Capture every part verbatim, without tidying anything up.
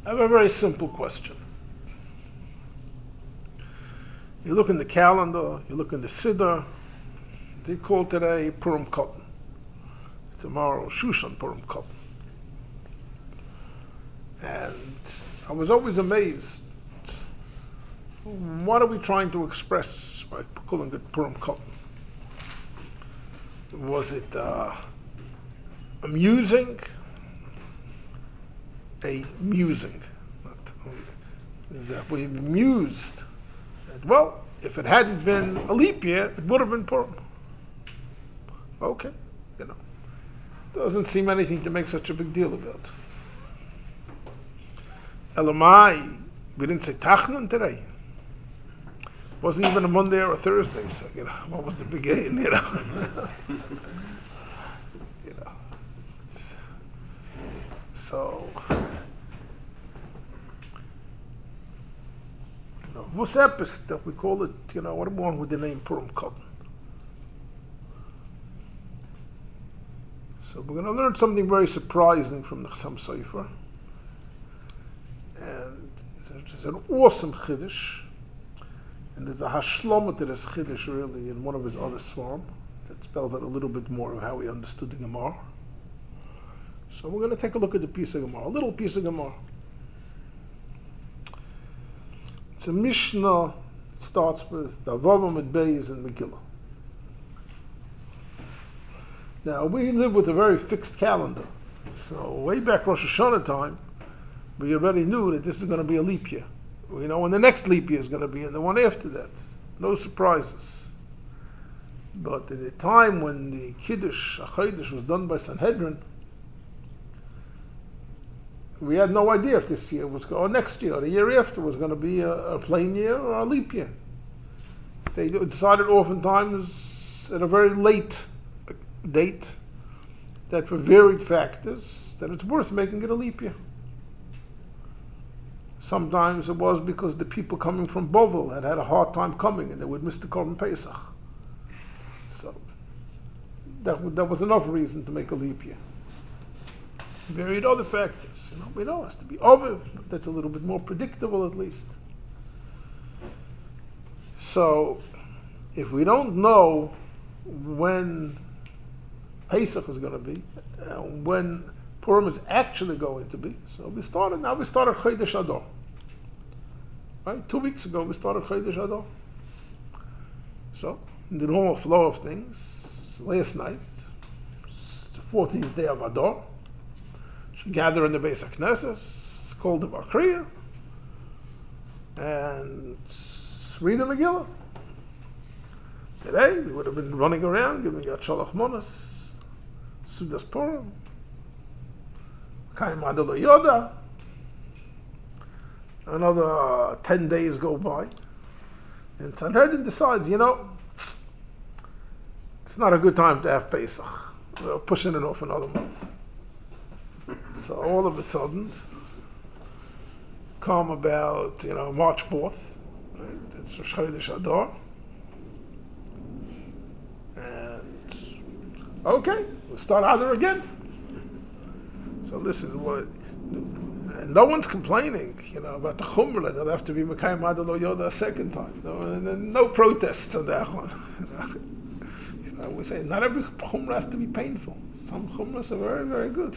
I have a very simple question. You look in the calendar, you look in the Siddur, they call today Purim Katan. Tomorrow, Shushan Purim Katan. And I was always amazed. What are we trying to express by calling it Purim Katan? Was it uh, amusing? A musing. That we mused. That, well, if it hadn't been a leap year, it would have been Purim. Okay, you know. Doesn't seem anything to make such a big deal about. Elamai, we didn't say Tachnun today. Wasn't even a Monday or a Thursday, so you know, what was the big aim, you know? you know. So what's epis that we call it, you know, what am I wrong with the name Purim Katan? So we're going to learn something very surprising from the Chassam Sofer. And it's an awesome Chiddush. And there's a Hashlama to this Chiddush really in one of his other Svarim that spells out a little bit more of how he understood the Gemara. So we're going to take a look at the piece of Gemara, a little piece of Gemara. It's a Mishnah, starts with Davavam at Beis and Megillah. Now, we live with a very fixed calendar. So, way back Rosh Hashanah time, we already knew that this is going to be a leap year. We know when the next leap year is going to be and the one after that. No surprises. But at the time when the Kiddush, HaChodesh, was done by Sanhedrin, we had no idea if this year was going, or next year, or the year after was going to be a, a plain year or a leap year. They decided oftentimes at a very late date that for varied factors that it's worth making it a leap year. Sometimes it was because the people coming from Bovel had had a hard time coming and they would miss the Korban Pesach. So that, that was enough reason to make a leap year. Varied other factors. You know, we know it has to be Oviv. That's a little bit more predictable at least. So if we don't know when Pesach is going to be, uh, when Purim is actually going to be, so we started, now we started Chodesh Adar. Right? Two weeks ago we started Chodesh Adar. So, in the normal flow of things, last night, the fourteenth day of Adar, we gather in the Beis HaKnesses, it's called the Bar Kriya, and read the Megillah. Today, we would have been running around, giving out Shalach Monas, Sudas Purim, Kaim Adol Yoda. Another uh, ten days go by, and Sanhedrin decides, you know, it's not a good time to have Pesach. We're pushing it off another month. So all of a sudden, come about, you know, March fourth, right? That's Rosh Chodesh Adar. And, okay, we'll start Adar again. So this is what, and no one's complaining, you know, about the Chumrah, that they'll have to be Mekayim Adar Lo Yoda a second time. No, and no protests on that one. You know, we say not every Chumrah has to be painful. Some Chumras are very, very good.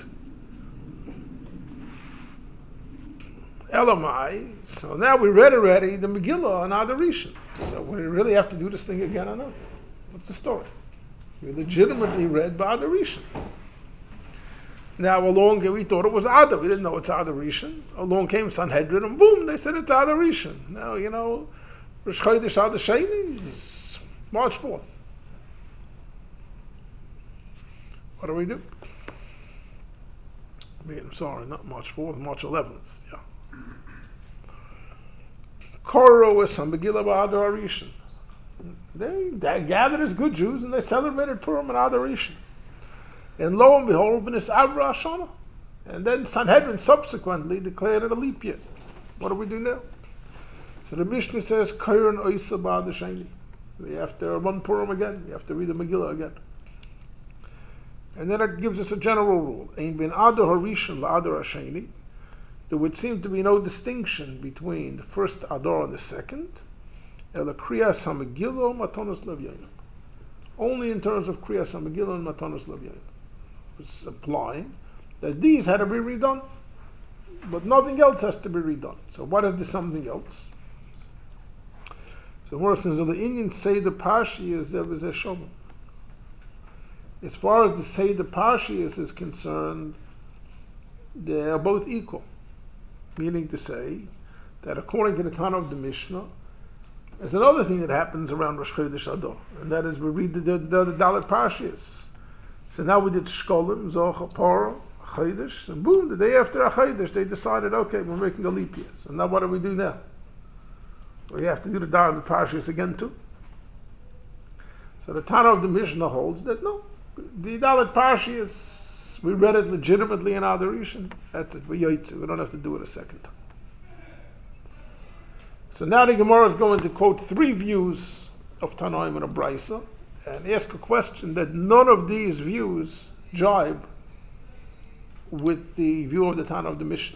Elamai, so now we read already the Megillah on Adar Rishon. So we really have to do this thing again or not? What's the story? We legitimately read by Adar Rishon. Now along we thought it was Adar. We didn't know it's Adar Rishon. Along came Sanhedrin and boom, they said it's Adar Rishon. Now, you know, Rosh Chodesh Adar Sheni is March fourth. What do we do? I mean, I'm sorry, not March fourth, March eleventh. Yeah. Koro is some Megillah B'Adar Rishon. They, they gathered as good Jews and they celebrated Purim and Adar Rishon. And lo and behold, it's Avra Hashanah. And then Sanhedrin subsequently declared it a leap year. What do we do now? So the Mishnah says, Kairon Oisa B'Adar Sheni. We have to run Purim again. We have to read the Megillah again. And then it gives us a general rule. Ein ben Adar HaRishon la'Adar HaSheni. there would seem to be no distinction between the first Adar and the second. Ela Kriyas HaMegillah Matanos Levyanim. Only in terms of Kriyas HaMegillah and Matanos Levyanim. It's implying that these had to be redone, but nothing else has to be redone. So what is the something else? So more since the Indian Seder Parshi is there was a Shomim. As far as the Seder Parshi is, is concerned, they are both equal. Meaning to say that according to the Tana of the Mishnah, there's another thing that happens around Rosh Chodesh Adar, and that is we read the, the, the, the Dalet Parshiyos. So now we did Shkolim, Zocha, Parah, Chodesh, and boom, the day after Chodesh they decided, okay, we're making a leap year. So now what do we do now? We have to do the Dalet Parshiyos again too. So the Tana of the Mishnah holds that no, the Dalet Parshiyos, we read it legitimately in Adoration. That's it. We yaitzu. We don't have to do it a second time. So now the Gemara is going to quote three views of Tanaim and a Brisa and ask a question that none of these views jibe with the view of the Tana of the Mishnah.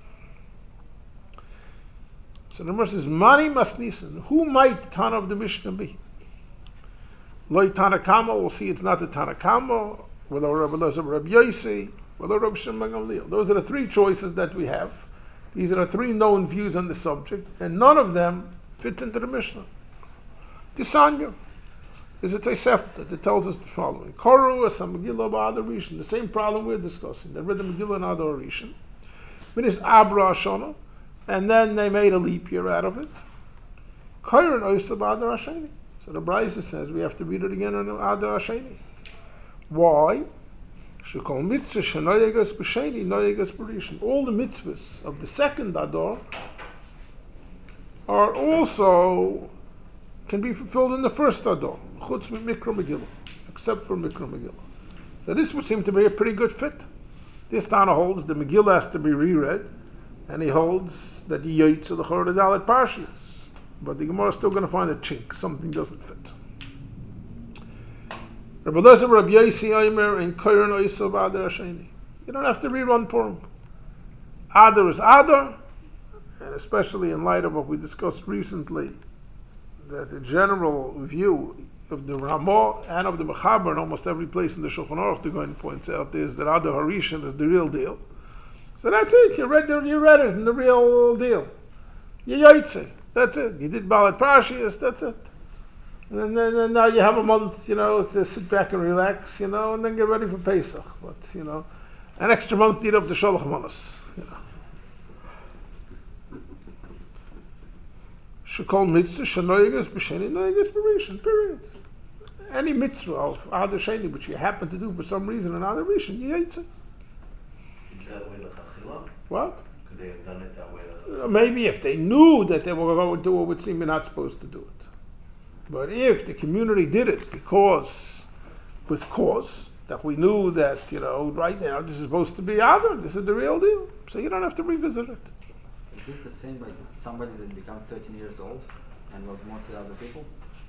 So the Gemara says, Mani Masnisan. Who might the Tana of the Mishnah be? Loi Tanakama. We'll see it's not the Tanakama. Whether Rabbi Elazar, Rabbi Yossi, whether Rabbi Shimon Gamliel. Those are the three choices that we have. These are the three known views on the subject, and none of them fits into the Mishnah. Tisanya is a Tosefta that tells us the following: Koru as a Megillah ba'Adar Rishon. The same problem we're discussing. They read the Megillah and Adar Rishon. It is Abra Shana, and then they made a leap year out of it. Koru Oisa ba'Adar Hasheni. So the Brisa says we have to read it again on Adar Hasheni. Why? All the mitzvahs of the second Adar are also can be fulfilled in the first Adar, chutz Mikra Megillah, except for Mikra Megillah. So this would seem to be a pretty good fit. This Tana holds the Megillah has to be reread, and he holds that the Yaitz of the Chor Dalet Parshiyos. But the Gemara is still going to find a chink, something doesn't fit. Rabbi Elazar, Rabbi Yossi, Omer, and Koren Oisav Adar Hasheni. You don't have to rerun Purim. Adar is Adar, and especially in light of what we discussed recently, that the general view of the Ramah and of the Mechaber in almost every place in the Shulchan Aruch, the Goyen points out, is that Adar Harishon is the real deal. So that's it. You read it, you read it in the real deal. You yaitze. That's it. You did Balat Parshiyos. That's it. And then and now you have a month, you know, to sit back and relax, you know, and then get ready for Pesach. But, you know, an extra month to eat up the Sholach Manos, you know. Shekol mitzvah, shenoyegas, b'sheni, noyegas, b'rishon, period. Any mitzvah of Adar Sheni, which you happen to do for some reason in Adar Rishon, you eat it. Is that way l'chachila? What? Could they have done it that way l'chachila? Uh, maybe if they knew that they were going to do it, it would seem you're not supposed to do it. But if the community did it because, with cause, that we knew that, you know, right now this is supposed to be Adar, this is the real deal, so you don't have to revisit it. Is this the same like somebody that become thirteen years old and was motzi other people?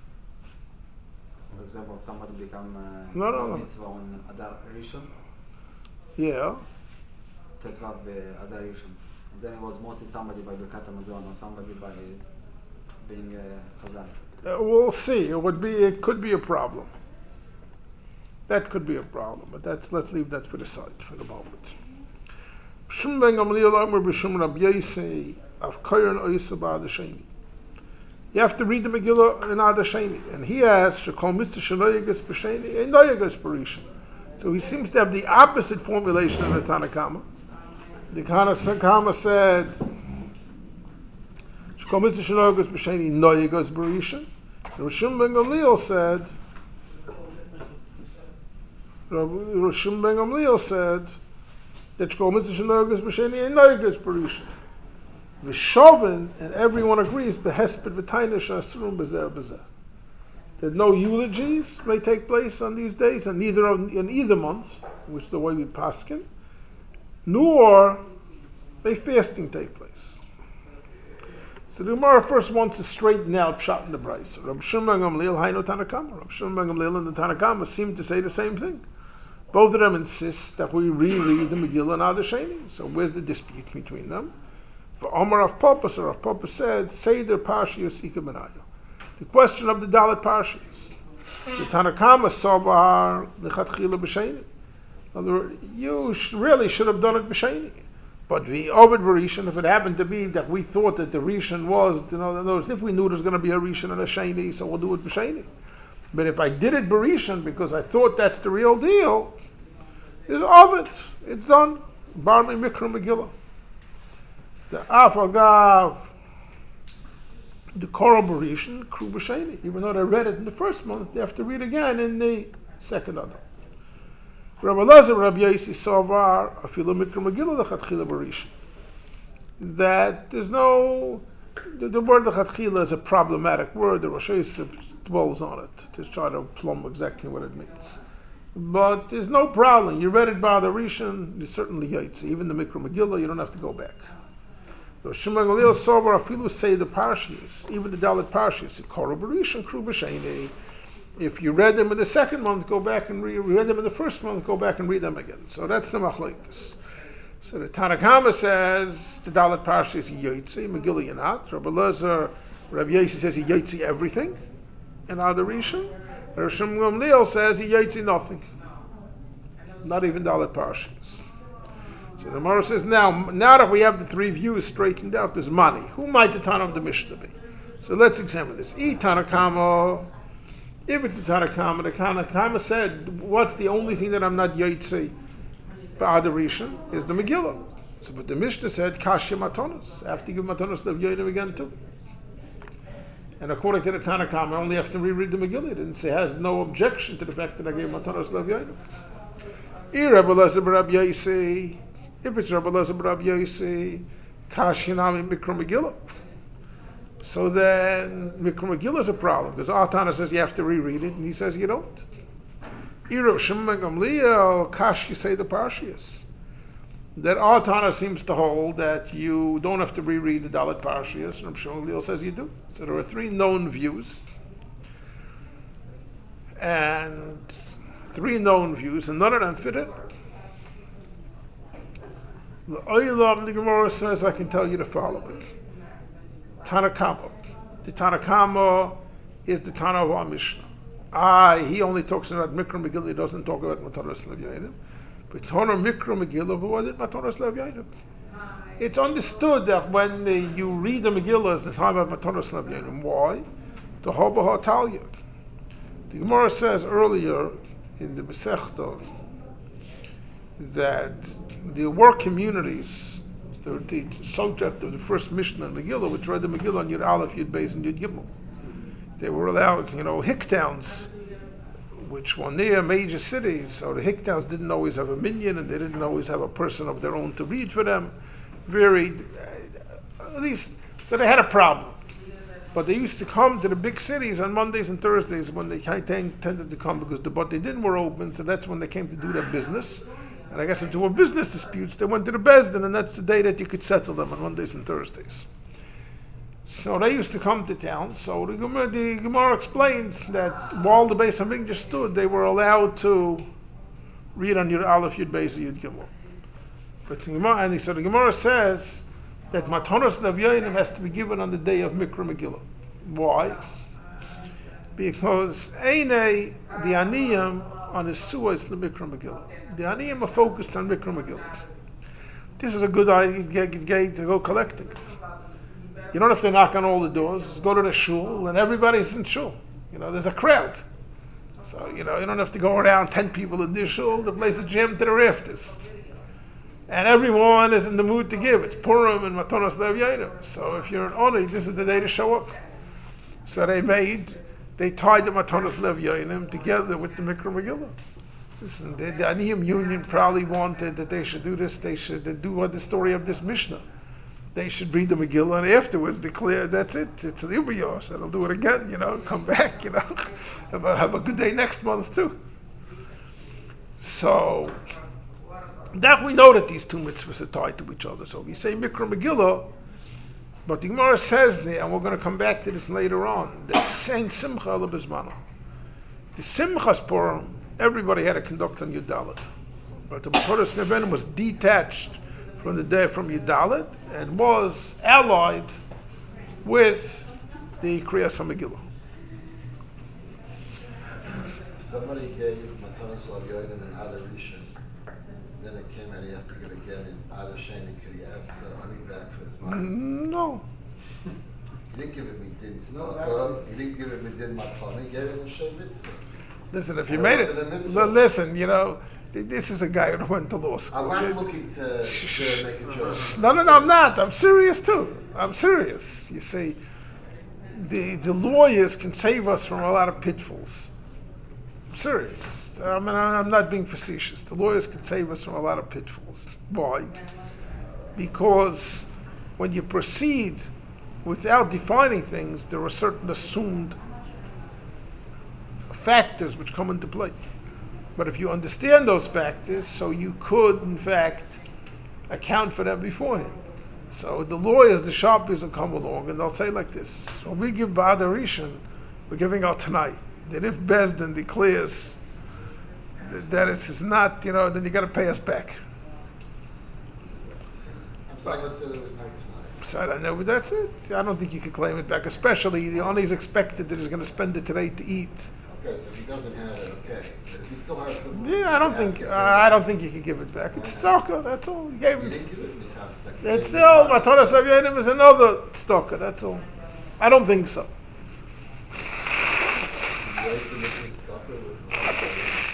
For example, somebody become uh, no, no, no. mitzvah on Adar Rishon? Yeah. Tetvav Adar Rishon. And then it was motzi somebody by Birkat Hamazon or somebody by being uh, Chazan. Uh, we'll see. It would be. It could be a problem. That could be a problem. But that's. Let's leave that for the side for the moment. You have to read the Megillah in Adar Sheni, and he has Shekol Mitzvah Shenoyegas B'Sheni and Noyegas B'Rishon. So he seems to have the opposite formulation of the Tanakama. The Tanakama said Shekol Mitzvah Shenoyegas B'Sheni Noyegas B'Rishon. Rishon ben Gamliel said Rishon ben Gamliel said that Shekol Mitzvah Shenoyegas B'Sheni and Noyegas B'Rishon. V'shoven, and everyone agrees, behesped v'tainish asurum b'zeh b'zeh. That no eulogies may take place on these days, and neither of, in either month, which is the way we paskin, nor may fasting take place. So the Gemara first wants to straighten out Pshat in the Brisa. Rabbi Shimon ben Gamliel, Hainu Tanakama. Rabbi Shimon ben Gamliel and the Tanakama seem to say the same thing. Both of them insist that we reread the Megillah and Ad Sheni. So where's the dispute between them? For Omar of Papa, or of Papa said, Seder Parshios Ika Benayo. The question of the Dalit Parshios. The Tanakama Sobar Lechatchila B'Sheni. In other words, you sh- really should have done it B'Sheni. But we Ovid Rishon, if it happened to be that we thought that the Rishon was, you know, in other words, if we knew there was going to be a Rishon and a Sheni, so we'll do it B'Sheni. But if I did it B'Rishon because I thought that's the real deal, it's Ovid. It's done. Barmi Mikra Megillah. The Afagav, the Korah B'Rishon, Kru B'Sheni. Even though they read it in the first month, they have to read again in the second Adar. Rabbi Elazar, Rabbi Yossi Savar, Afilu Mikra Megillah Lechatchila B'Rishon. That there's no, the, the word Lechatchila is a problematic word. The Rosh Hashanah dwells on it to try to plumb exactly what it means. But there's no problem. You read it by the Rishon, it's certainly Yaitzi. Even the Mikra Megillah, you don't have to go back. So Shimon Gamliel Savar Afilu say the Parshas, even the Dalit Parshas, Korah B'Rishon, Kru B'Sheni. If you read them in the second month, go back and read. Read them in the first month, go back and read them again. So that's the machlokes. So the Tanakama says the Dalit Parsha is Yotzi, Megillah Yanat. Rabbi Elazar, Rabbi Yossi says he Yotzi everything, and Ad Rishon. Rabbi Shimon Gamliel says he Yotzi nothing, not even Dalit Parshas. So the Gemara says now, now that we have the three views straightened out, there's money. Who might the Tana of the Mishnah be? So let's examine this. E Tanakama. If it's the Tanakama, the Tanakama said, what's the only thing that I'm not Yotzi Ba'ad Rishon is the Megillah. So, but the Mishnah said, Kashya Matonos. I have to give Matonos to Yodim again too. And according to the Tanakama, I only have to reread the Megillah. It didn't say, has no objection to the fact that I gave Matonos to Yodim. Rabbi Elazar Rabbi Yossi. If it's Rabbi Elazar Rabbi Yossi, Kashya Nami Mikra Megillah. So then, Mikra Megillah is a problem, because our Tana says you have to reread it, and he says you don't. Irav Shimon Gamliel, Kash, you say the Parshias. That our Tana seems to hold that you don't have to reread the Dalit Parshias, and Shimon Gamliel says you do. So there are three known views, and three known views, and none of them fit in. The Oilam, the Gemara says, I can tell you the following. Tanakama. The Tanakama is the Tana of our Mishnah. Ah, he only talks about Mikra Megillah, he doesn't talk about Matanos Lev Yodim. But Tana Mikra Megillah, what is Matanos Lev Yodim? It's understood that when the, you read the Megillah, it's the time of Matanos Lev Yodim. Why? To Hoba HaTalya. The Gemara says earlier in the Masechta that there were communities. The, the subject of the first Mishnah in Megillah, which read the Megillah on Yud Aleph, Yud Beis, and Yud Gimel. They were allowed, you know, hick towns, which were near major cities, so the hick towns didn't always have a minion, and they didn't always have a person of their own to read for them. Very, uh, at least, so they had a problem. But they used to come to the big cities on Mondays and Thursdays when they kind of tended to come because the Bate Din were open, so that's when they came to do their business. And I guess if there were business disputes, they went to the Bezdin, and that's the day that you could settle them on Mondays and Thursdays. So they used to come to town. So the Gemara, the Gemara explains that while the Beis Hamikdash stood, they were allowed to read on Yud Aleph, Yud Beis, Yud Gimel. But the Gemara, and so the Gemara says that Matanos Lev Yodim has to be given on the day of Mikra Megillah. Why? Because Eine, the Aniyim, on his suah is the Mikra Megillah. The Aniyim are focused on Mikra Megillah. This is a good idea to go collecting. You don't have to knock on all the doors. Just go to the shul, and everybody's in shul. You know, there's a crowd. So, you know, you don't have to go around ten people in this shul. The place is jammed to the rafters. And everyone is in the mood to give. It's Purim and Matanos Lev Yodim. So if you're an Oni, this is the day to show up. So they made... They tied the Matanos Lev Yodim together with the Mikra Megillah. Listen, the, the Aniyim Union probably wanted that they should do this. They should do what the story of this Mishnah. They should read the Megillah and afterwards declare that's it. It's the Ubayos. And they'll do it again. You know, come back. You know, have a, have a good day next month too. So that we know that these two mitzvahs are tied to each other. So we say Mikra Megillah. But the Gemara says there, and we're going to come back to this later on, that Saint Simcha Lebizmano. The Simchas Purim everybody had to conduct on Yudalit. But the Matoras Nevenim was detached from the day from Yudalit and was allied with the Kriyas HaMegillah. Somebody gave Matanas Lavyoin and Adar Rishon. Then it came out he has to give again in Adar Sheni. Could he ask the money back for his money? No. He didn't give it Midin No, Tzedakah. He didn't give it Midin Matana. He gave it Moshe Mitzvah. Listen, if you Or made was it, it a mitzvah? l- listen, you know, this is a guy who went to law school. I'm not looking to, to make a joke. No, no, no, I'm not. I'm serious too. I'm serious. You see, the the lawyers can save us from a lot of pitfalls. I'm serious. I mean, I'm not being facetious. The lawyers can save us from a lot of pitfalls. Why? Because when you proceed without defining things, there are certain assumed factors which come into play. But if you understand those factors, so you could, in fact, account for them beforehand. So the lawyers, the sharpers will come along and they'll say like this: when we give Ba'ad Rishon, we're giving out tonight. That if Bezdin declares that, that it is not, you know, then you got to pay us back. I'm sorry, let's say there was no tonight. So I don't know, but that's it. I don't think you can claim it back, especially the only is expected that he's going to spend it today to eat. Okay, so if he doesn't have it, okay. But if he still has the Yeah, I don't think uh, I don't think you can give it back. It's stalker, that's all. You gave You it. didn't give it in the top stack. It's still Matoras Lavyonim is another stalker. That's all. I don't think so. Rates and mixing stuff with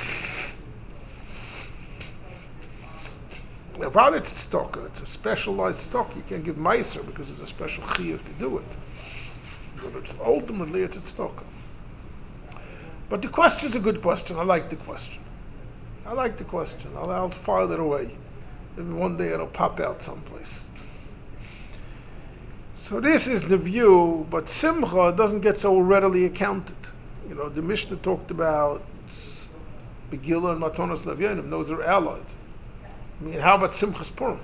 Well, probably it's a stalker. It's a specialized stock. You can't give meiser because it's a special chiyuv to do it. But it's, ultimately, it's a stalker. But the question's a good question. I like the question. I like the question. I'll, I'll file it away. Maybe one day it'll pop out someplace. So this is the view, but Simcha doesn't get so readily accounted. You know, the Mishnah talked about Megillah and Matanos Lavyonim. Those are allied. I mean, how about Simchas Purim?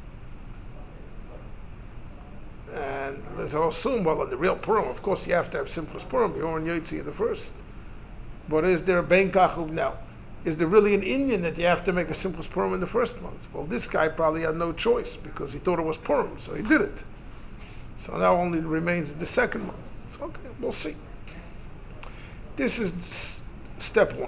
And they'll assume, well, in the real Purim, of course, you have to have Simchas Purim. You're on Yotzi in the first. But is there a Ben Kachuv now? Is there really an Indian that you have to make a Simchas Purim in the first month? Well, this guy probably had no choice because he thought it was Purim, so he did it. So now only remains the second month. Okay, we'll see. This is s- step one.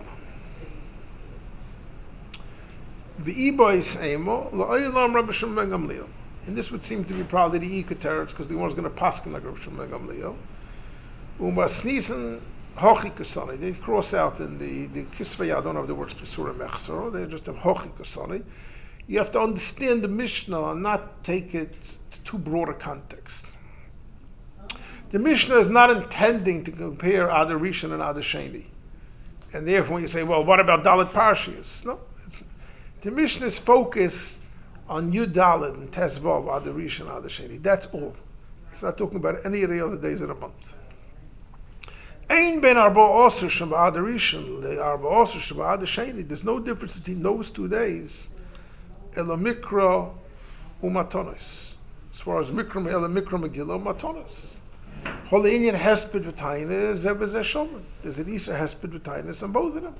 V'ibois emo la'olam Rabbi Shimon ben Gamliel. And this would seem to be probably the Ika teretz because the one is going to paskin like Rabbi Shimon ben Gamliel. Umasnisen hochi kasani. They cross out in the the kisvei. I don't know if the words kisura mechsor. They just have hochi kasani. You have to understand the Mishnah and not take it to too broad a context. The Mishnah is not intending to compare Adar Rishon and Adar Sheni. And therefore when you say, well, what about Dalit Parshias? No. It's, the Mishnah is focused on Yud Dalit and Tezvav, Adar Rishon, Adar Sheni. That's all. It's not talking about any of the other days of the month. Ein ben arba osir sheba Adar Rishon le arba osir sheba Adar Sheni. There's no difference between those two days. Ela mikra umatonis. As far as mikra, ela mikra megillah umatonis. Holy Indian hesped v'tainis, zebez eshomen. There's an Isa hesped v'tainis on both of them.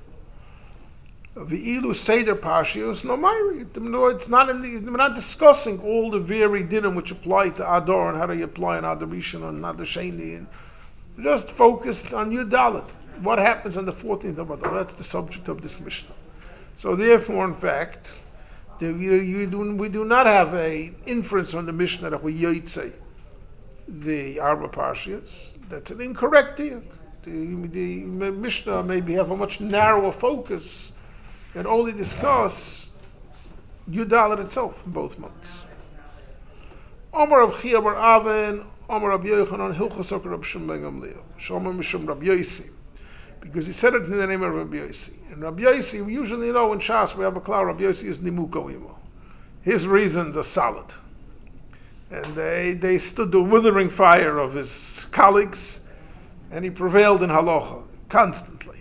V'ilu seder parshios no myri. No, it's not in the, we're not discussing all the varied dinim which apply to Adar and how do you apply an Adar Rishon and Adar Sheni. And just focused on Yud Dalet. What happens on the fourteenth of Adar? That's the subject of this Mishnah. So therefore, in fact, the, you, you do, we do not have a inference on the Mishnah that we yotze the Arba Parshias. That's an incorrect diak. The, the Mishnah maybe have a much narrower focus and only discuss Yudalit itself in both months. Omar Rav Chia bar Aven, Omar Rav Yochanan, Hilchos Rav Shimon ben Gamliel, Shomar Mishum Rav Yosi, because he said it in the name of Rav Yosi. And Rav Yosi, we usually know in Shas we have a cloud. Rav Yosi is Nimuko Imo. His reasons are solid. And they, they stood the withering fire of his colleagues, and he prevailed in halacha constantly.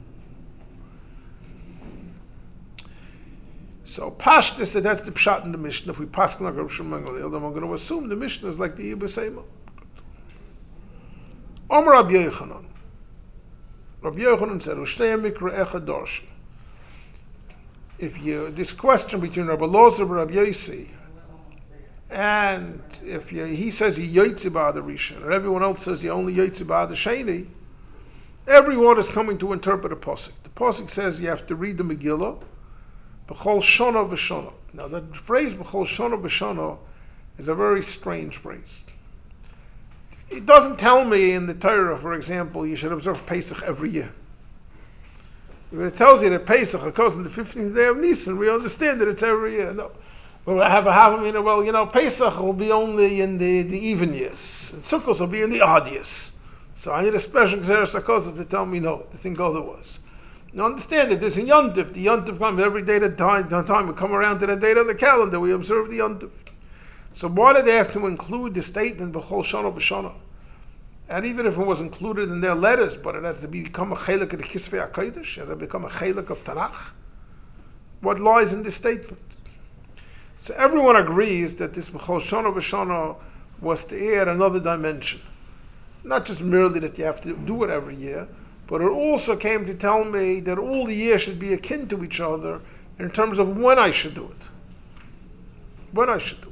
So Pashtus said that's the pshat in the Mishnah. If we pass like Rav Shimon ben Gamliel, then we're going to assume the Mishnah is like the Yibusayma. Omer Rabbi Yochanan. Rabbi Yochanan said, "Ushtei mikra echad darshi." If you this question between Rabbi Loza and Rabbi Yossi, and if you, he says he yotzi ba'ad rishon, and everyone else says he only yotzi ba'ad sheni, everyone is coming to interpret a pasuk. The pasuk says you have to read the Megillah, b'chol shana v'shana. Now the phrase b'chol shana v'shana is a very strange phrase. It doesn't tell me in the Torah, for example, you should observe Pesach every year. If it tells you that Pesach occurs on the fifteenth day of Nisan, we understand that it's every year. No. Well, I have a half a minute, well, you know, Pesach will be only in the, the even years. And Sukkot will be in the odd years. So I need a special Xeris HaKosov to tell me no, to think otherwise. Now understand that there's a Yontif. The Yontif comes every day at time, time we come around to the date on the calendar, we observe the Yontif. So why did they have to include the statement B'chol Shana B'Shana? And even if it was included in their letters, but it has to become a chelik of the Kisvei HaKodesh, it has to become a chelik of Tanakh. What lies in this statement? So everyone agrees that this B'chol Shana B'Shana was to add another dimension. Not just merely that you have to do it every year, but it also came to tell me that all the years should be akin to each other in terms of when I should do it. When I should do it.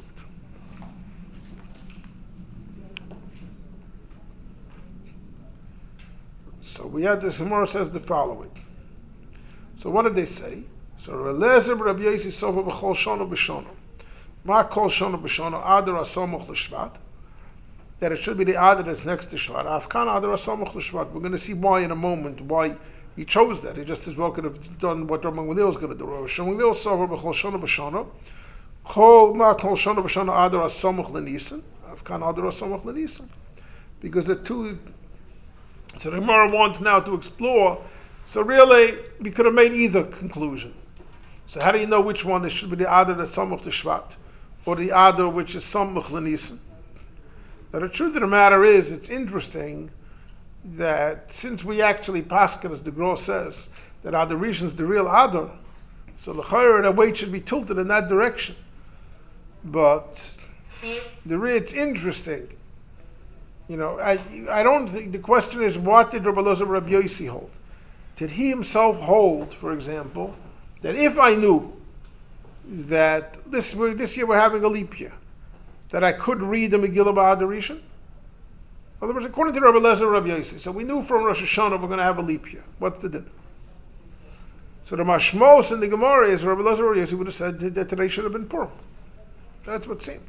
So we had this, Gemara says the following. So what did they say? So Relezer Rabbi Yossi Sofa B'chol Shana B'Shana. Ma Kol Shana B'Shana Adar Asomoch L'Shvat. That it should be the Adar that's next to Shvat. Afkan Adar Asomoch L'Shvat. We're going to see why in a moment, why he chose that. He just as well could have done what Rabbi Gamliel was going to do. Rabbi Gamliel Sofa B'chol Shana B'Shana. Kol Ma Kol Shana B'Shana Adar Asomoch L'Nisan. Afkan Adar Asomoch L'Nisan. Because the two... So the Gemara wants now to explore. So really, we could have made either conclusion. So how do you know which one? It should be the Adar that's Samach to Shvat, or the Adar which is Samach L'Nisan. Now the truth of the matter is, it's interesting that since we actually paskin, as the Gros says, that Adar Rishon is the real Adar, so the Chayr and the weight should be tilted in that direction. But the it's interesting. You know, I I don't think the question is what did Rabbi Elazar Rabbi Yossi hold? Did he himself hold, for example, that if I knew that this this year we're having a leap year, that I could read the Megillah Ba'ad Rishon? In other words, according to Rabbi Elazar Rabbi Yossi, so we knew from Rosh Hashanah we're going to have a leap year. What's the din? So the Mashmos in the Gemara is Rabbi Elazar Rabbi Yossi would have said that today should have been Purim. That's what seems.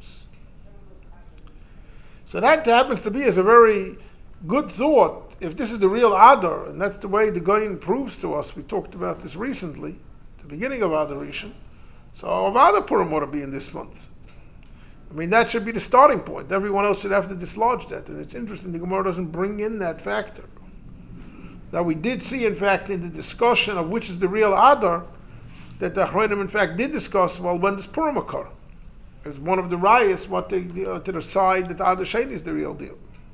So that happens to be as a very good thought. If this is the real Adar, and that's the way the Goyin proves to us, we talked about this recently, the beginning of Adar Rishon, so Avada Purim ought to be in this month. I mean, that should be the starting point. Everyone else should have to dislodge that, and it's interesting the Gemara doesn't bring in that factor. Now we did see, in fact, in the discussion of which is the real Adar, that the Achronim, in fact, did discuss, well, when does Purim occur? It's one of the rayas, what they uh, to the side that Adar Sheni is the real deal.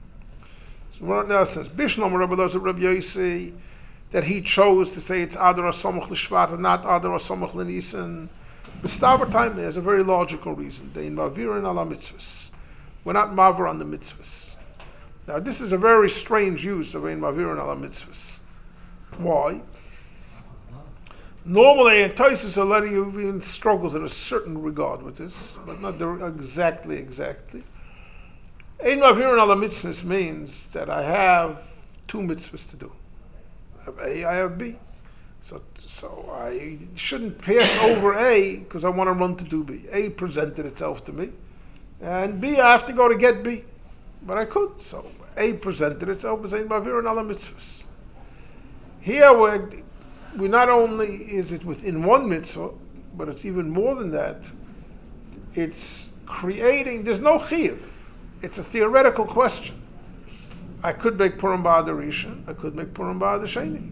So what now says Bishnam Rabbi Elazar Rabbi Yossi that he chose to say it's Adar Asamach L'Shvat and not Adar Asamach L'Nisan. B'stavar time there's a very logical reason. They in Mavirin ala mitzvahs. We're not maver on the mitzvahs. Now this is a very strange use of ein mavirin ala mitzvahs. Why? Normally, in Taisus, a lot of you struggles in a certain regard with this, but not the, exactly, exactly. Ein mavirin ala mitzvahs means that I have two mitzvahs to do. I have A, I have B. So, so I shouldn't pass over A because I want to run to do B. A presented itself to me, and B, I have to go to get B, but I could. So A presented itself as ein mavirin ala mitzvahs. Here, we're We not only is it within one mitzvah, but it's even more than that. It's creating, there's no chiyuv. It's a theoretical question. I could make Purim Ba'ad Rishon, I could make Purim Ba'ad Sheni.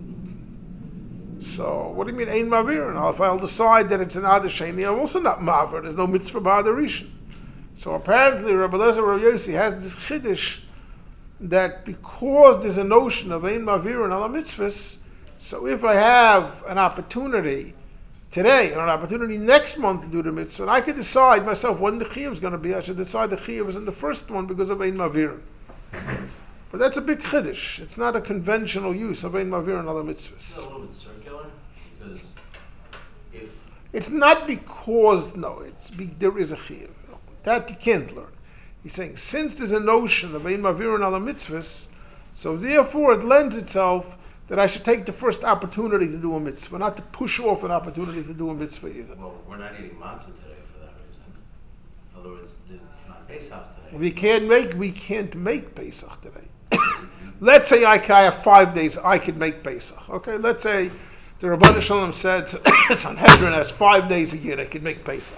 So, what do you mean, ein mavirin? If I'll decide that it's an Ad Sheni, I'm also not maver. There's no mitzvah Ba'ad Rishon. So apparently, Rabbi Elazar Rabbi Yossi has this chiddush that because there's a notion of ein mavirin ala mitzvahs, so if I have an opportunity today or an opportunity next month to do the mitzvah, and I can decide myself when the chiyuv is going to be, I should decide the chiyuv is in the first one because of ein mavirin. But that's a big chiddush. It's not a conventional use of ein mavir and other mitzvahs. It's a little bit circular, because if It's not because, no, it's be, there is a chiyuv. No, that you can't learn. He's saying, since there's a notion of ein mavir and other mitzvahs, so therefore it lends itself that I should take the first opportunity to do a mitzvah, not to push off an opportunity to do a mitzvah either. well, we're not eating matzah today for that reason. In other words, it's not Pesach today. We can't make, we can't make Pesach today. Let's say I, I have five days, I could make Pesach. Okay, let's say the Rabban Shalom said Sanhedrin has five days a year, I could make Pesach.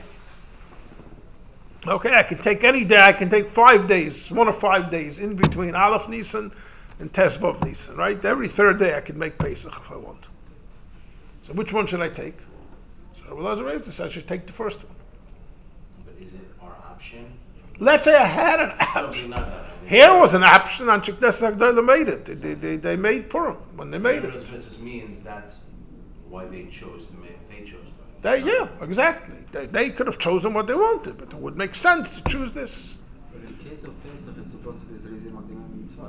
Okay, I can take any day, I can take five days, one or five days in between Aleph Nisan and Tesvav Nisan, right? Every third day I can make Pesach if I want. So which one should I take? So Rabbi Elazar says I should take the first one. But is it our option? Let's say I had an No, option. not that. I mean, Here was an option, and Sheknes Agdala made it. They, they, they made Purim when they made it. This means that's why they chose to make. They chose to. They, yeah, exactly. They, they could have chosen what they wanted, but it would make sense to choose this. But in case of Pesach, it's supposed to be Zrizim Magdimim Mitzvah.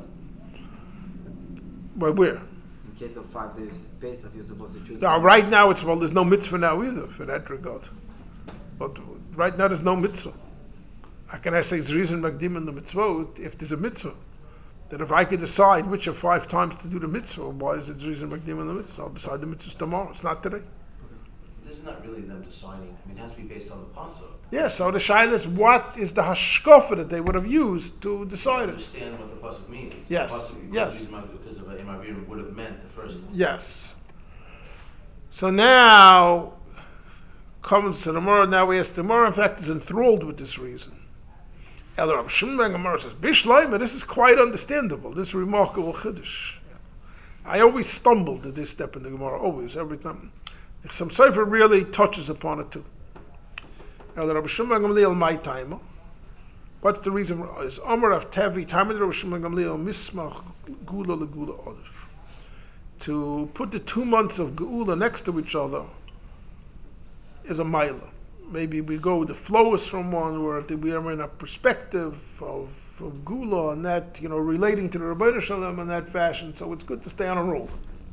But where? In case of five days Pesach, you're supposed to choose. Now, right now, it's, well, there's no mitzvah now either, for that regard. But right now, there's no mitzvah. How can I say Zrizim Magdim in the mitzvah if there's a mitzvah? That if I could decide which of five times to do the mitzvah, why is it Zrizim Magdim in the mitzvah? I'll decide the mitzvahs tomorrow. It's not today. This is not really them deciding. I mean, it has to be based on the pasuk. Yeah, so the shaila is what is the hashkafa that they would have used to decide it? Understand what the pasuk means. Yes, The pasuk, yes. Because of Imavir would have meant the first one. Yes. So now comes to the Gemara. Now we ask the Gemara. In fact, is enthralled with this reason. El Rav Shimon ben Gemara says, "Bishleima, this is quite understandable. This remarkable chiddush." I always stumbled at this step in the Gemara. Always, every time. Some Sefer really touches upon it too. El Rav Shimon ben Gamliel, my timer. What's the reason? Is Amar of Tevi Tamer Rav Shimon ben Gamliel mismach gula legula odif. To put the two months of geula next to each other is a mila. Maybe we go, the flow is from one where we are in a perspective of, of gula and that, you know, relating to the Rebbeinu Shalom in that fashion. So it's good to stay on a roll.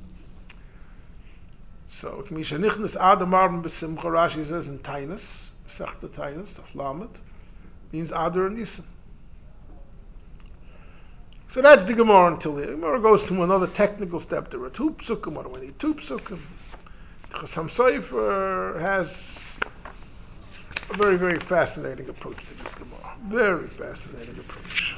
So, K'mishanichnas Adamar b'simcha, Rashi says in Tainus, Sechta Tainus, Taflamet, means Adar and Nisan. So that's the Gemara until here. The Gemara goes to another technical step. There are two psukim. What do we need? Two psukim. The Chassam Sofer has a very, very fascinating approach to this Gemara. Very fascinating approach.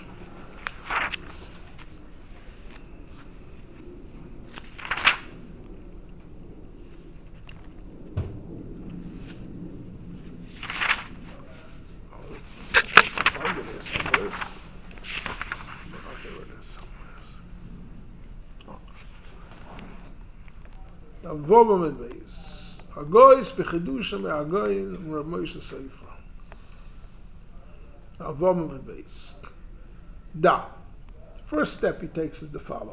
Avova Medbeis. Agois b'chidusha me'agoyin Rav Moshe Sefer. Avova Medbeis. Da. The first step he takes is the following.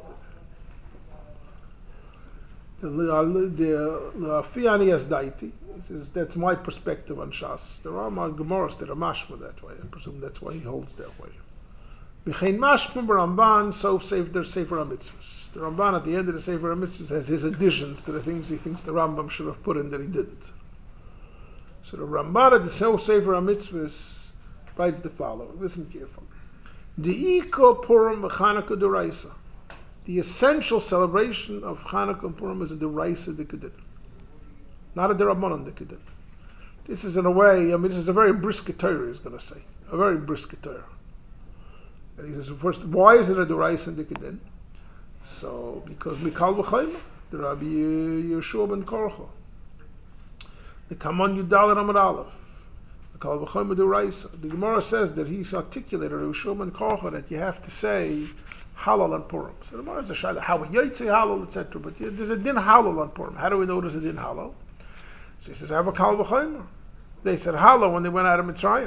The Fiani Daiti. He says, that's my perspective on Shas. There are my Gemaras that are mashma that way. I presume that's why he holds that way. B'chein mashma b'Ramban, so save their Sefer HaMitzvahs. The Ramban at the end of the Sefer HaMitzvahs has his additions to the things he thinks the Rambam should have put in that he didn't. So the Ramban at the Sefer HaMitzvahs writes the following. Listen carefully. De'iko Purim v'Chanukah d'Oraisa. The essential celebration of Chanukah and Purim is a d'Oraisa d'Kedin, not a d'Rabbanan d'Kedin. This is in a way, I mean, this is a very brisk Torah, he's going to say. A very brisk Torah. And he says, first, why is it a d'Oraisa d'Kedin? So, because Mikal v'Chayma, the Rabbi Yeshua ben Korcha, the Kamon Yudal Ramad Aleph, Mikal v'Chayma d'Oraisa. The Gemara says that he's articulated, Yeshua ben Korcha, that you have to say Halal on Purim. So the Gemara is a shayla, how we say Halal, et cetera. But there's a din Halal on Purim. How do we know there's a din Halal? So he says, I have a Kal v'Chayma. They said Halal when they went out of Mitzrayim.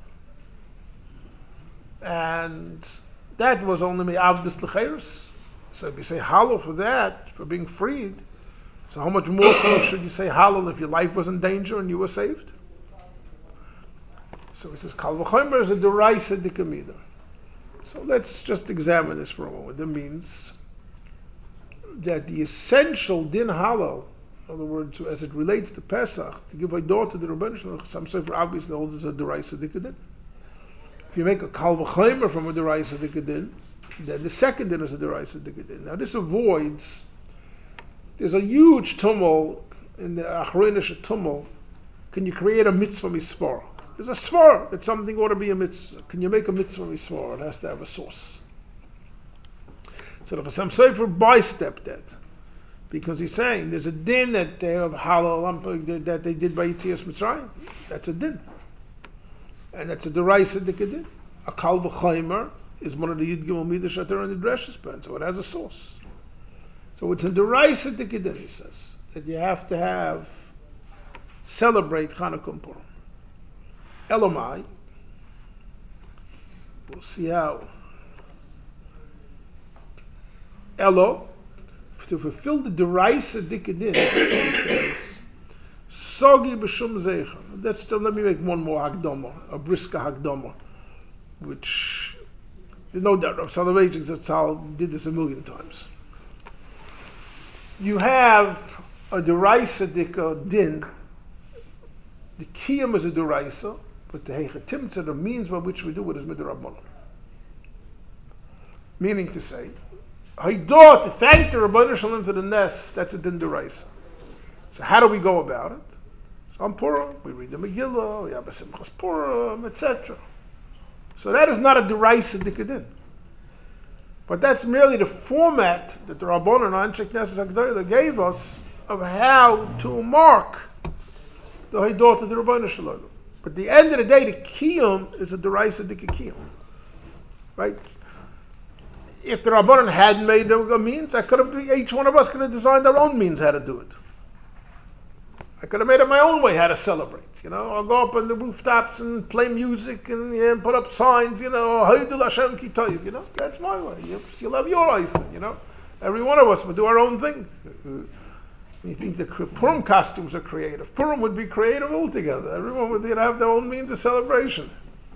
And that was only Me'avdus L'cheiros. So if you say Halal for that, for being freed, so how much more so should you say Halal if your life was in danger and you were saved? So he says, Kal v'Chayma is a d'Oraisa d'Kamida. So let's just examine this for a moment. That means that the essential din halal, in other words, as it relates to Pesach, to give a door to the Rebbeinu Shalom, some Sefer obviously holds as a deraisa dikadin. If you make a kal v'chaymer from a deraisa dikadin, then the second din is a deraisa dikadin. Now this avoids, there's a huge tumult in the achronish tumult. Can you create a mitzvah misvar? There's a svar that something ought to be a mitzvah. Can you make a mitzvah misvar? It has to have a source. So the Chassam Sofer bystepped that, because he's saying there's a din that they have halal that they did by Yitzias Mitzrayim. That's a din, and that's a deraisa dikadin. A kal v'chaymer is one of the Yid Gimel Midah Shater and the Dreshes pen, so it has a source. So it's a deraisa dikadin. He says that you have to have celebrate Chanukah and Purim. Elamai, we'll see how. Elo, to fulfill the deraisa dikadin, he says, sogi b'shum zeicha. That's the, let me make one more hagdama, a briska hagdama, which there's no doubt of Soloveitchik Zatzal did this a million times. You have a deraisa dikadin. The kiyum is a deraisa, but the heichatimtza, the means by which we do it, is midrabbanan. Meaning to say, Haidor, to thank the Rebbeinu Shalom for the nest, that's a din deraisa. So how do we go about it? So on Purim, we read the Megillah, we have a Simchas Purim, et cetera. So that is not a deraisa dikadin. But that's merely the format that the Rabbanan Anshe Knesset HaGedolah gave us of how to mark the Haidor to the Rebbeinu Shalom. But at the end of the day, the kiyum is a deraisa dikadin. Right? If the Rabbanan hadn't made a means, I could have, each one of us could have designed our own means how to do it. I could have made it my own way how to celebrate. You know, I'll go up on the rooftops and play music and, yeah, and put up signs, you know, Haidul Hashem Ki Toiv, you know, that's my way. You'll have your life, you know. Every one of us will do our own thing. You think the Purim costumes are creative. Purim would be creative altogether. Everyone would have their own means of celebration.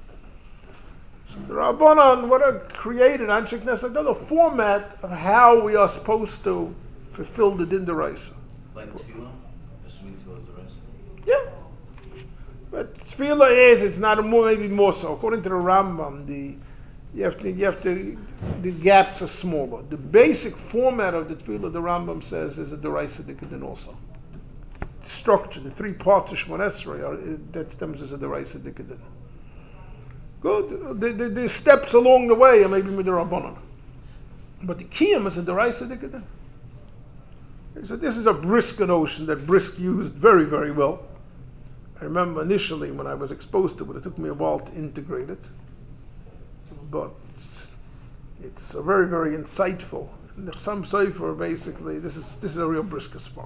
The Rabbanan, what are created, Anshe Knesset HaGedolah, the format of how we are supposed to fulfill the din deraisa. Like tefillah? Assuming tefillah is deraisa? Yeah. But tefillah is, it's not a more, maybe more so. According to the Rambam, the, you have to, you have to, the gaps are smaller. The basic format of the tefillah, the Rambam says, is a deraisa dikadin also. The structure, the three parts of Shemon Esrei, are, that stems as a deraisa dikadin. Good. The, the, the steps along the way are maybe midrabanan, but the kiyum is a deraisa dikadin. So this is a brisk notion that Brisk used very, very well. I remember initially when I was exposed to it, it took me a while to integrate it, but it's a very, very insightful. The Chassam Sofer basically, this is this is a real brisk spar.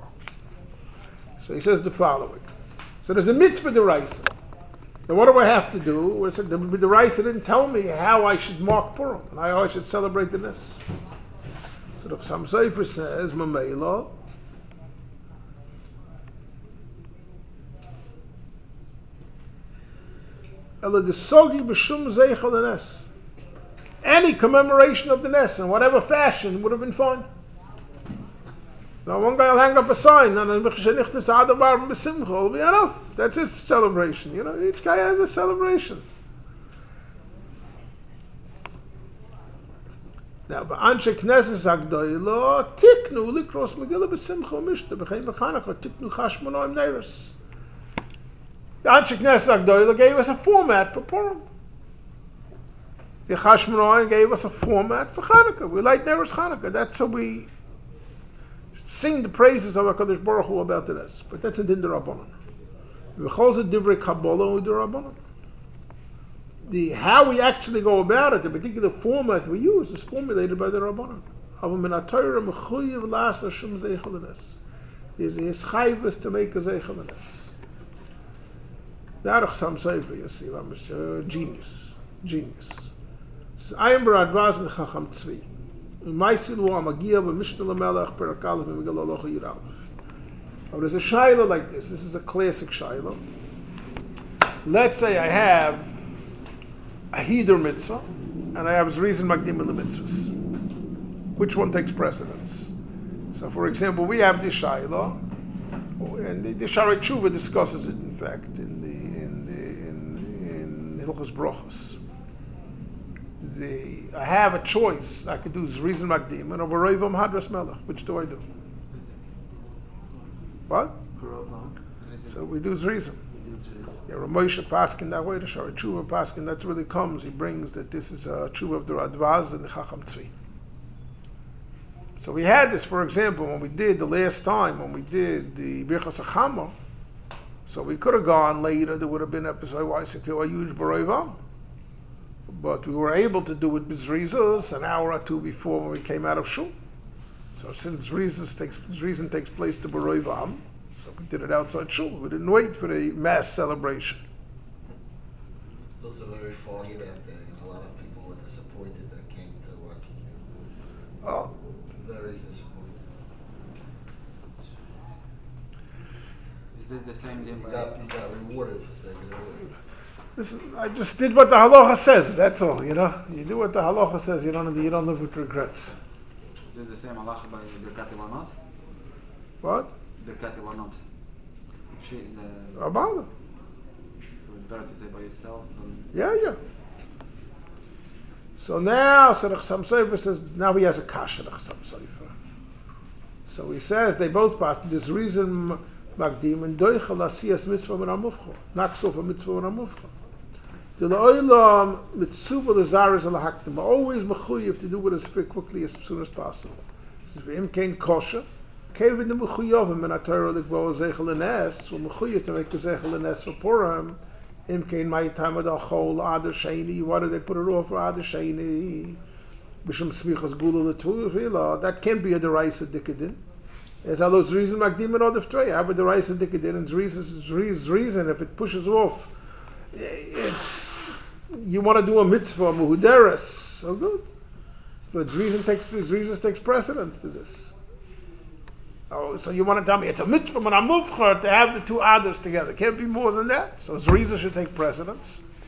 So he says the following. So there's a mitzvah deraisa. Now what do I have to do? Well, the, the, the Raisa didn't tell me how I should mark Purim and how I should celebrate the Ness. So the Chassam Sofer says, Mamela, Ela desogi b'shum zeichel the Ness. Any commemoration of the Ness in whatever fashion would have been fine. Now one guy will hang up a sign and will be enough. That's his celebration. You know, each guy has a celebration. Now, Anshe Knesset HaGedolah tiknu likros Megillah b'simcha u'mishta b'chein b'chanukah tiknu chashmono im neiros. The Anshe Knesset HaGedolah gave us a format for Purim. The Chashmono gave us a format for Chanukah. We light neiros Chanukah. That's how we sing the praises of HaKadosh Baruch Hu about this. But that's a din d'Rabbanan. V'chol zeh divrei Kabbalah u'd'Rabbanan. The how we actually go about it, the particular format we use, is formulated by the Rabbanan. Aber min ha-Torah mechuyev la'aseh shum zeichel l'nes. There's a chayvus to make a zeichel l'nes. That Chassam Sofer, you see, I'm a genius, genius. It says, I am Baradvaz and Chacham Tzvi. Ma'asil wa Amagia v'Mishnah l'Melech Perak Aleph v'Megillah Locha Yud Aleph. But there's a shayla like this. This is a classic shayla. Let's say I have a Hidur mitzvah, and I have Zrizin Magdim in the mitzvahs. Which one takes precedence? So, for example, we have the Shaila, and the, the Shaarei Tshuva discusses it, in fact, in the in the in, in Hilchos Brochos. The I have a choice. I could do Zrizin Magdim and over Reivam Hadras Melech. Which do I do? What? So we do Zrizin. Yeah, Ramosha Paskin that way, the Shaarei Tshuva Paskin, that really comes, he brings that this is a Tshuva of the Radvaz and the Chacham Tzvi. So we had this, for example, when we did the last time, when we did the Birchas HaChama, so we could have gone later, there would have been episode Y S K Yuj B'Roivam. But we were able to do it B'Zrizos an hour or two before when we came out of Shul. So since Zrizos takes, Zrizin takes place to B'Roivam, so we did it outside Shul. We didn't wait for the mass celebration. It's also very funny that uh, a lot of people were disappointed that came to us. Oh. Very disappointed. Is this the same din You by got, you got rewarded for saying it. Listen, I just did what the halacha says. That's all. You know, you do what the halacha says. You don't. You don't live with regrets. Is this the same halacha by Birkat Ilanot? What? Birkat Ilanot. The About it. So it's better to say by yourself than... Yeah, yeah. So now, so the Chassam Sofer says, now he has a kasha, the Chassam Sofer. So he says, they both passed, this reason, Magdim, and doichel asiyas mitzvah min amufcha, naksof a mitzvah min amufcha. The oilam, mitzuva lezaris alahaktim, always mechuyev to do what is fit quickly as soon as possible. This is v'im kein kosher, kevin the mechuyovim in atayro likbo zeichel enes, or mechuyev to make the zeichel enes for Purim, im kein my time of the whole Adar Sheni. Why do they put it off for Adar Sheni? B'shem smichas gula l'tuvila. That can't be a deraisa dikadin. As all those reason magdim and odif trey. Have a deraisa dikadin and reason, reason if it pushes off. It's you want to do a mitzvah muhuderes, so good. But reason takes reason takes precedence to this. Oh, so you want to tell me it's a mitzvah when I'm mufchar to have the two others together? Can't be more than that. So Zriza should take precedence.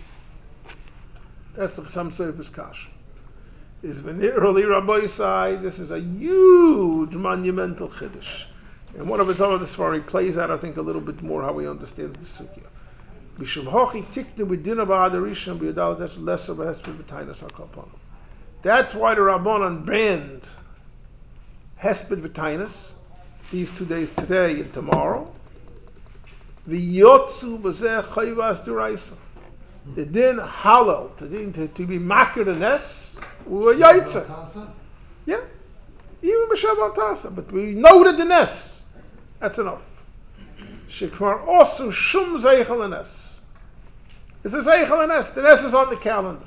That's the Chassam Sofer's kash. Is early Rabbi side. This is a huge monumental chiddush, and one of his other Sfari plays out, I think, a little bit more how he understands the sugya. Mishum hochi tikne within of adarisham b'yadal. That's less of a hesped v'tainas hakapana. That's why the Rabbanan banned hesped v'tainas. These two days, today and tomorrow. The yotzu b'zeh chayvas d'uraisa. The din halal to din to, to be makir the nes or yaitza. Yeah, even b'shav tasa. But we know the nes. That's enough. Shekvar also shum zeichel nes. It's a zeichel nes. The nes is on the calendar.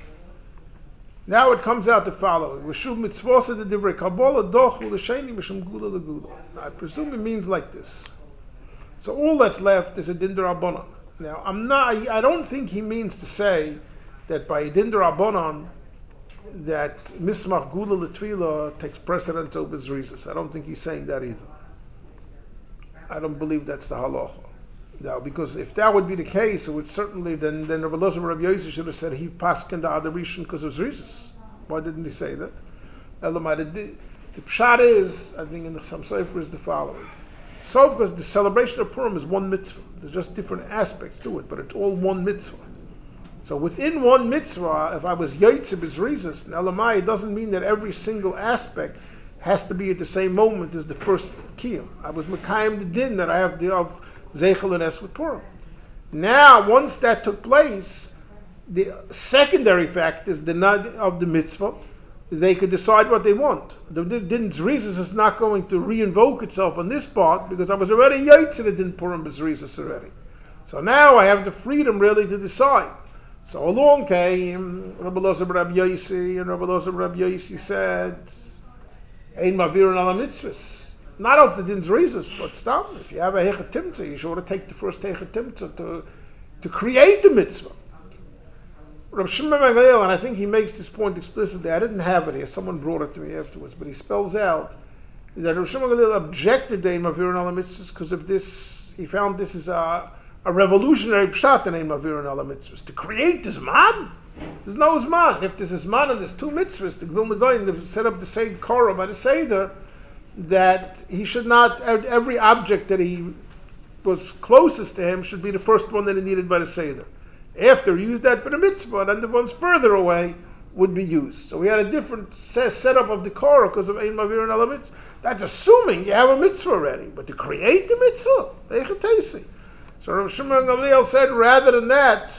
Now it comes out the following: V'shuv mitzvos the divrei kabbalah dochu l'sheni mishum gula l'gula. I presume it means like this. So all that's left is a din d'Rabbanan. Now I'm not. I don't think he means to say that by din d'Rabbanan that mismach gula l'tfila takes precedence over zrizas. I don't think he's saying that either. I don't believe that's the halacha. Now, because if that would be the case, it would certainly then then Rabbi Elazar Rabbi Yosef should have said he paskin the other rishon because of zrizas. Why didn't he say that? Elamai, the, the pshat is, I think in the Chassam Sofer is the following. So because the celebration of Purim is one mitzvah, there's just different aspects to it, but it's all one mitzvah. So within one mitzvah, if I was yaitze b'zrizas, in Elamai, it doesn't mean that every single aspect has to be at the same moment as the first kiyum. I was mekayim the din that I have the of Zeichel and Es with Purim. Now, once that took place, the secondary fact is the nad of the mitzvah. They could decide what they want. The din Zrizas is not going to re-invoke itself on this part because I was already yaitz in the din Purim Zrizas already. So now I have the freedom really to decide. So along came Rabbi Elazar Rabbi Yossi, and Rabbi Elazar Rabbi Yossi said, "Ein mavirin ala mitzvahs." Not of the din's reasons, but stop. If you have a hechatimtza, you should take the first hechatimtza to to create the mitzvah. Rav Shimon ben Gamliel, and I think he makes this point explicitly. I didn't have it here. Someone brought it to me afterwards, but he spells out that Rav Shimon ben Gamliel objected to Mavirin ala mitzvahs because of this. He found this is a a revolutionary pshat in Ein Mavir and Allah mitzvahs. To create this man, there's no Zman. If there's a Zman and there's two mitzvahs, the Vilna Gaon set up the Seder Korah by the Seder, that he should not, every object that he was closest to him should be the first one that he needed by the Seder. After he used that for the mitzvah, then the ones further away would be used. So we had a different set, setup of the Korah because of Ein Mavir and Allah mitzvah. That's assuming you have a mitzvah already. But to create the mitzvah, Eichetesi. So Rav Shimon Gamliel said, rather than that,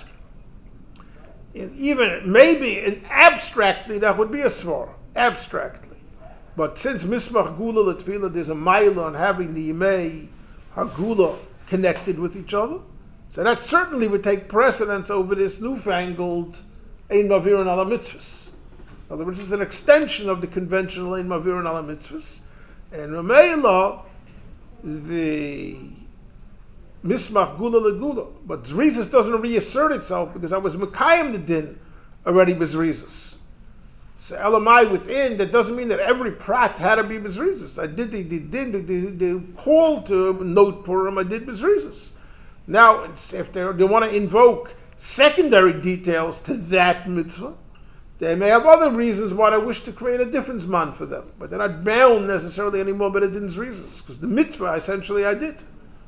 even maybe in abstractly that would be a svar, abstractly. But since Mismach Gula L'Tfila, there's a mile on having the Yimei Hagula connected with each other, so that certainly would take precedence over this newfangled Ein Mavir and Allah mitzvahs. In other words, it's an extension of the conventional Ein Mavir and Allah mitzvahs. And Rameyla, the Mismach Gula L'Gula. But Zrizis doesn't reassert itself because I was Mekayim the din already Bezrizis. So Elamai within, that doesn't mean that every prat had to be Bezrizis. I did the din, the, the, the call to note Purim, I did Bezrizis. Now, it's, if they, they want to invoke secondary details to that mitzvah, they may have other reasons why they wish to create a different Zman for them. But they're not bound necessarily anymore by the din's reasons. Because the mitzvah, essentially, I did.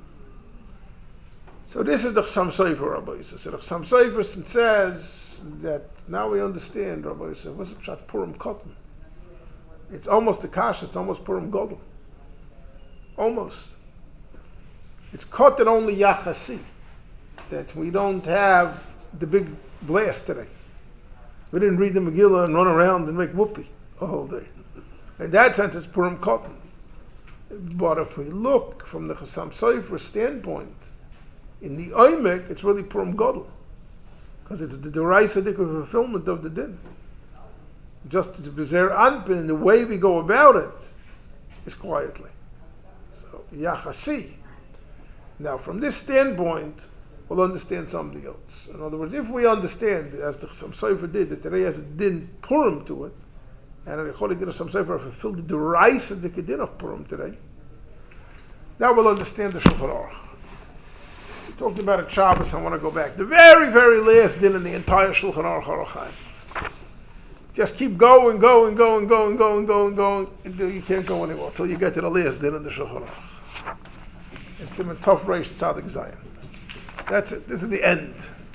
So this is the Chassam Sofer, Rabbi Yisrael. So the Chassam Sofer says that now we understand, Rabbi Yisrael, what's the pshat Purim Cotton? It's almost the Kash, it's almost Purim Godel. Almost. It's cotton only Yachasi. That we don't have the big blast today. We didn't read the Megillah and run around and make whoopee a whole day. In that sense, it's Purim Cotton. But if we look from the Chassam Sofer standpoint, in the Oimek, it's really Purim Godel. Because it's the Deraisa Dik of fulfillment of the din. Just as Bezer Anpin, and the way we go about it is quietly. So, Yachasi. Now, from this standpoint, we'll understand something else. In other words, if we understand, as the Chassam Sofer did, that today has a din Purim to it, and the Cholik Din of Chassam Sofer fulfilled the Deraisa Dik din of Purim today, now we'll understand the Shulchan Aruch. We talked about it Shabbos, I want to go back. The very, very last din in the entire Shulchan Aruch Orach Chaim. Just keep going, going, going, going, going, going, going, until you can't go anymore, until you get to the last din in the Shulchan Aruch. It's in the Tov Reish Tzadik Zion. That's it. This is the end.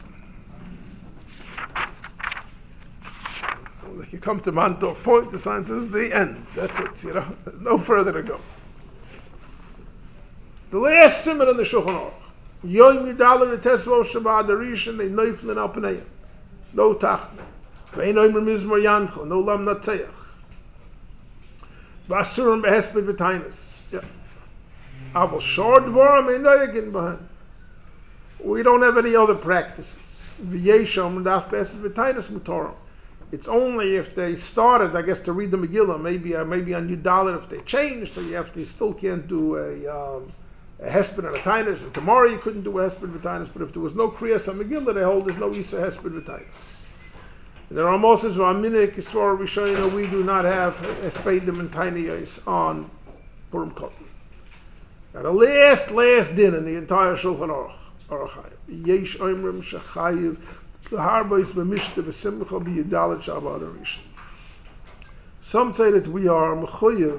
If you come to Mantor Point, the sign says the end. That's it. You know, there's no further to go. The last simon in the Shulchan Aruch. Yoim Yidaler Tesvo Shabbat Arishan They Neuflin Al Pnei No Tachne Vein Oimer Mizmor Yancho No Lam Natzeach Vasurim Behesped V'Tainus Yeah Aval Shor Dvorim Ein Noyagin Bahan. We don't have any other practices. V'Yeshom Daf Behesped V'Tainus Mutorim. It's only if they started, I guess, to read the Megillah, maybe uh, maybe on Yudalet if they changed, so you have to, you still can't do a um, a hesped and a tainus, and tomorrow you couldn't do a hesped and tainus, but if there was no kriyas on Megillah, they hold there's no isa hesped and tainus. There are Moses v'aminik isvar rishayna, we do not have hespedim and tainiyos on Purim Kotten. Now the last, last din in the entire Shulchan Aruch, Aruch Chaim, yesh oimrim shechayiv l'harbois b'mishta v'simcha b'yidalet shabbat arishan. Some say that we are mechuyev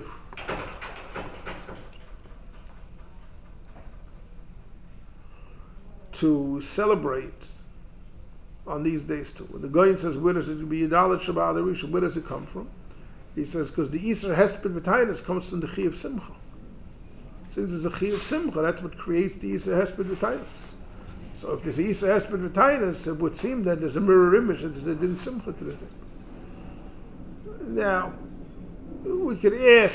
to celebrate on these days too. When the Goyin says, where does it be Yidalet Shabbat Arisha, where does it come from? He says, because the Yisr Hesped V'Tainus comes from the Chi of Simcha. Since there's a Chi of Simcha, that's what creates the Yisr Hesped V'Tainus. So if there's a Yisr Hesped V'Tainus, it would seem that there's a mirror image that there's a Din Simcha to the thing. Now, we could ask,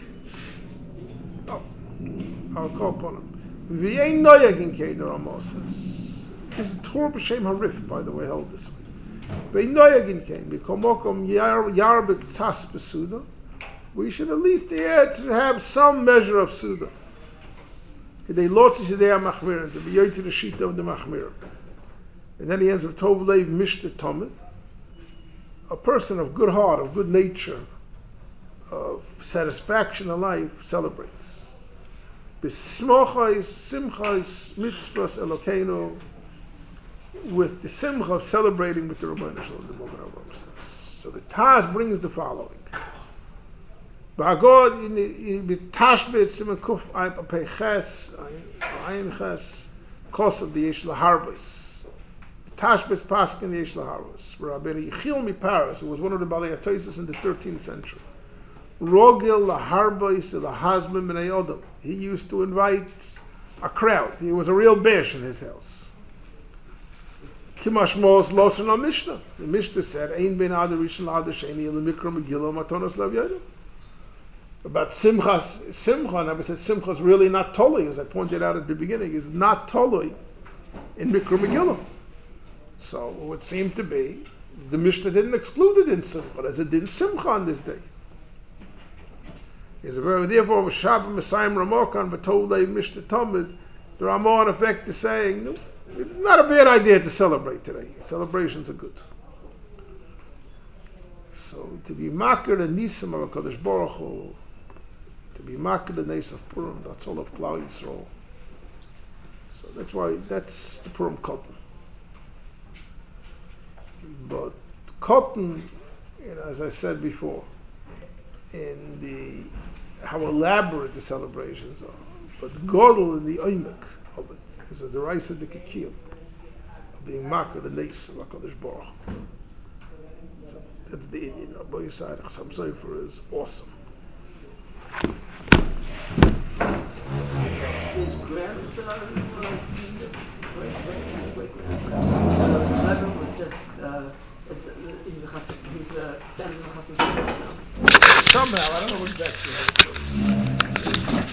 oh, I'll call upon him. V'yein noyagin keder amosas. This is Torah b'shem harif, by the way, held this way. V'yein noyagin kein b'komokom yarbek tzas b'suda. We should at least add to have some measure of suda. Kedei lotzi shedei machmir, to be yoyte the shita of the machmir. And then he ends with tov leiv mishter tomid. A person of good heart, of good nature, of satisfaction in life, celebrates. B'smochos, simchos, mitzvahs Elokeinu, with the simcha of celebrating with the Rebbeinu Shalom, the Mogen Avraham says. So the Taz brings the following. Ba'agod in the Tashbet Siman Kuf Ayin Ches, Ayin Ches, Kosav the Yesh Laharbis. Tashbet Paskin the Yesh Laharbis. Rabbi Yechiel Miparas, who was one of the Balei HaTosfos in the thirteenth century. Rogel Laharbis Lahazman B'nei Odom. He used to invite a crowd. He was a real besh in his house. Kimash Mos Losan al Mishnah. The Mishnah said, Ein ben Adar Rishon L'Adar Sheni El Mikra Megillah Matonos Lav Yodim. About Simchas, Simcha, and I said Simcha is really not Tolui, as I pointed out at the beginning, is not Tolui in Mikra Megillah. So it would seem to be, the Mishnah didn't exclude it in Simcha, as it did in Simcha on this day. Is a very therefore Shabbat Messiah Ramokan Batolei Mishnah Talmud, the Ramah in effect is saying, no, it's not a bad idea to celebrate today. Celebrations are good. So to be makir and nisim of HaKadosh Baruch Hu, to be makir the Nes of Purim, that's all of Klal Yisrael. So that's why that's the Purim cotton. But cotton, you know, as I said before, in the how elaborate the celebrations are, but Godel in the oimek of it is a deraisa de kikiyim, being makir the Nes of HaKadosh Baruch Hu. So that's the Indian. Rabbi Yisrael Chassam Sofer is awesome. His grandson was great great grandson. was just uh, he's a chassid, he's a son of a chassid. Somehow, I don't know exactly how it goes.